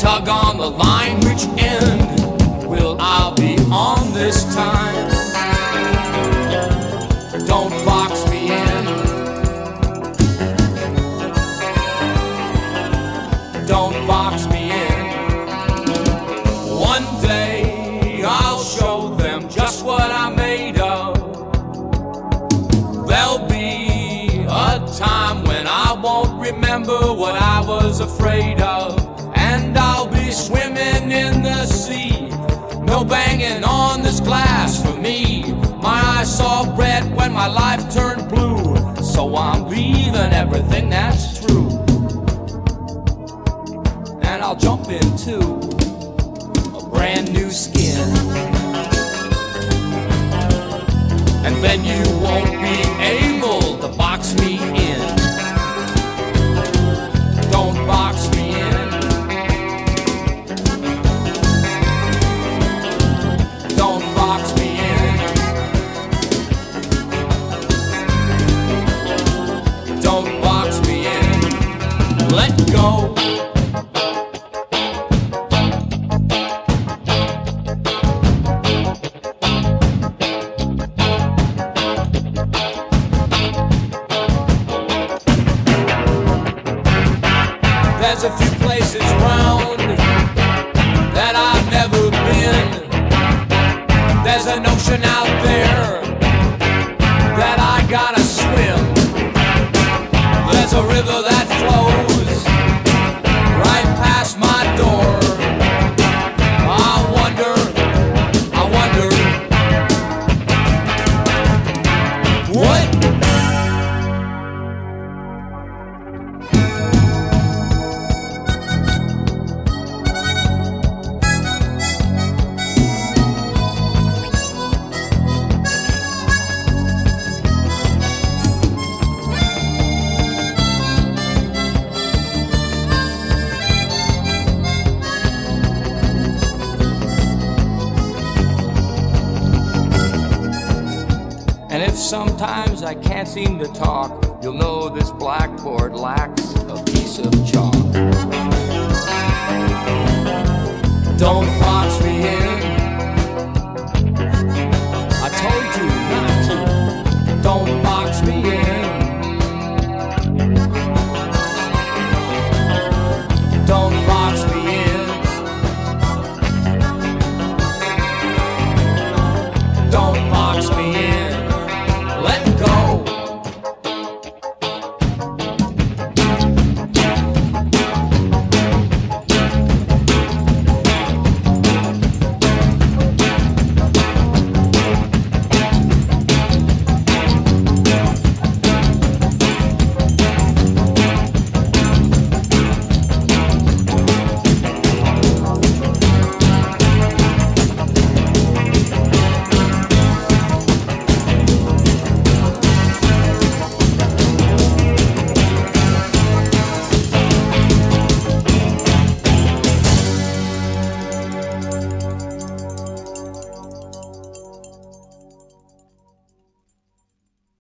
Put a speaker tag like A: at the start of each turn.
A: tug on the line, which end will I be on this time? Don't box me in. Don't box me in. One day I'll show them just what I'm made of. There'll be a time when I won't remember what I was afraid of, and I'll be swimming in the sea. No banging on this glass for me. My eyes saw red when my life turned blue, so I'm leaving everything that's true, and I'll jump into a brand new skin. And then you won't be able to box me in. Don't box me in. Don't box me in. Don't box me in. Let go. There's a few places round that I've never been. There's an ocean out there that I gotta swim. There's a river that flows right past my door. I wonder what? And if sometimes I can't seem to talk, you'll know this blackboard lacks a piece of chalk. Don't box me in.